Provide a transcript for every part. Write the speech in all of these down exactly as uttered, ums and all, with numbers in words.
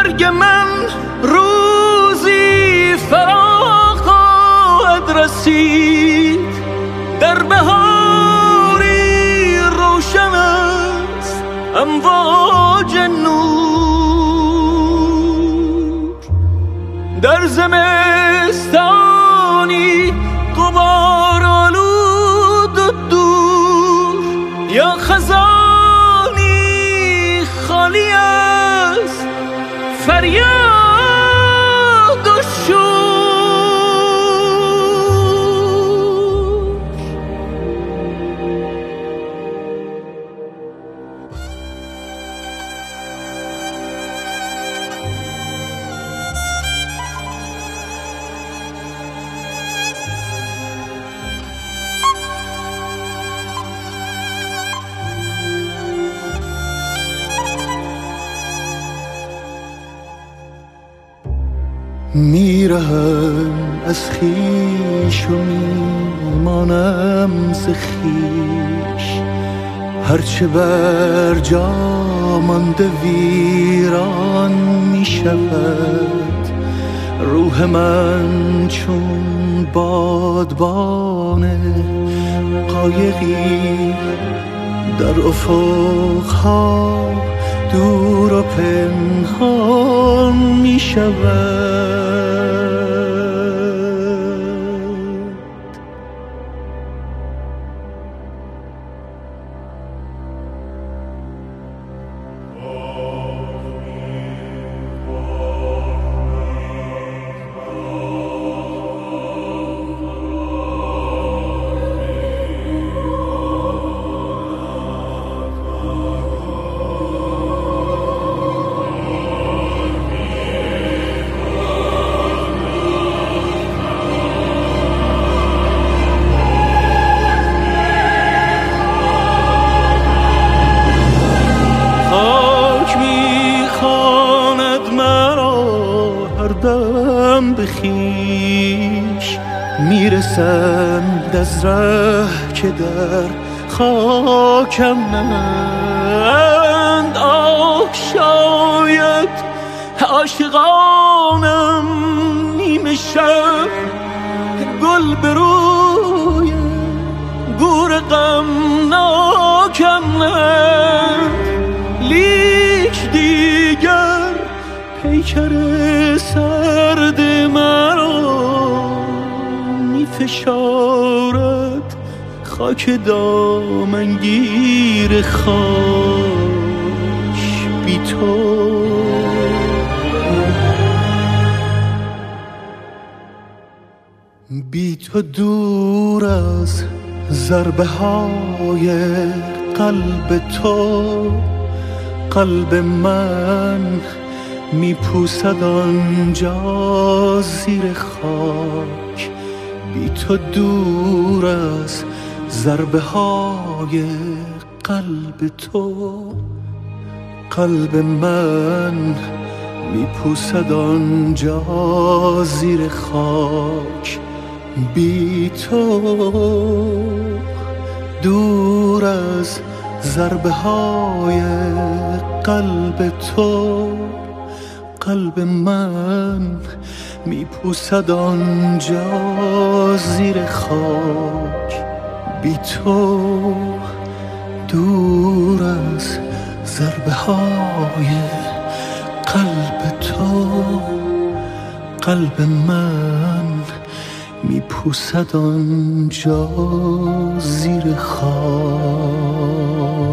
مرگ من روزی فرا خواهد رسید، در بهاری روشن است امواج نور، در زمستانی غبار آلود و دور، یا خزانی خالی است فریاد و شور. میرهم از خویش و میمانم ز خویش، هرچه بر جا مانده ویران میشود. روح من چون بادبان قایقی در افقها دور و پنهان می شود. بخیش میرسند از ره که در خاکم نند. آه شاید عاشقانم نیمه شب گل به روی گور غمناکم نند، لیک دیگر پیکر سرد مرا می فشارد خاک دامنگیر خاک بی تو. بی تو دور از ضربه های قلب تو، قلب من می پوسد آنجا زیر خاک. بی تو دور از ضربه های قلب تو، قلب من می پوسد آنجا زیر خاک. بی تو دور از ضربه های قلب تو، قلب من می پوسد آنجا زیر خاک. بی تو دور از ضربه های قلب تو، قلب من می پوسد آنجا زیر خاک.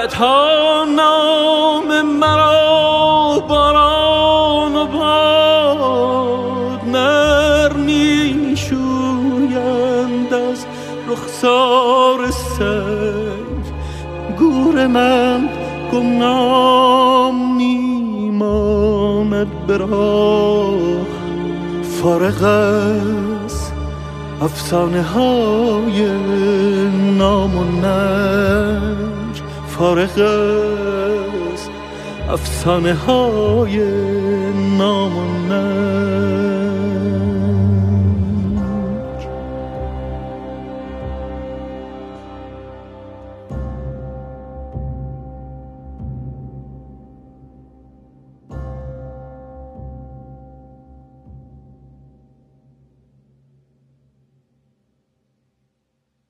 تا نام مرا باران و باد نرمی شویند از رخسار سنگ. گور من گمنام میماند به راه، فارغ از افسانه های نام و ننج، فارغ از افسانه های نام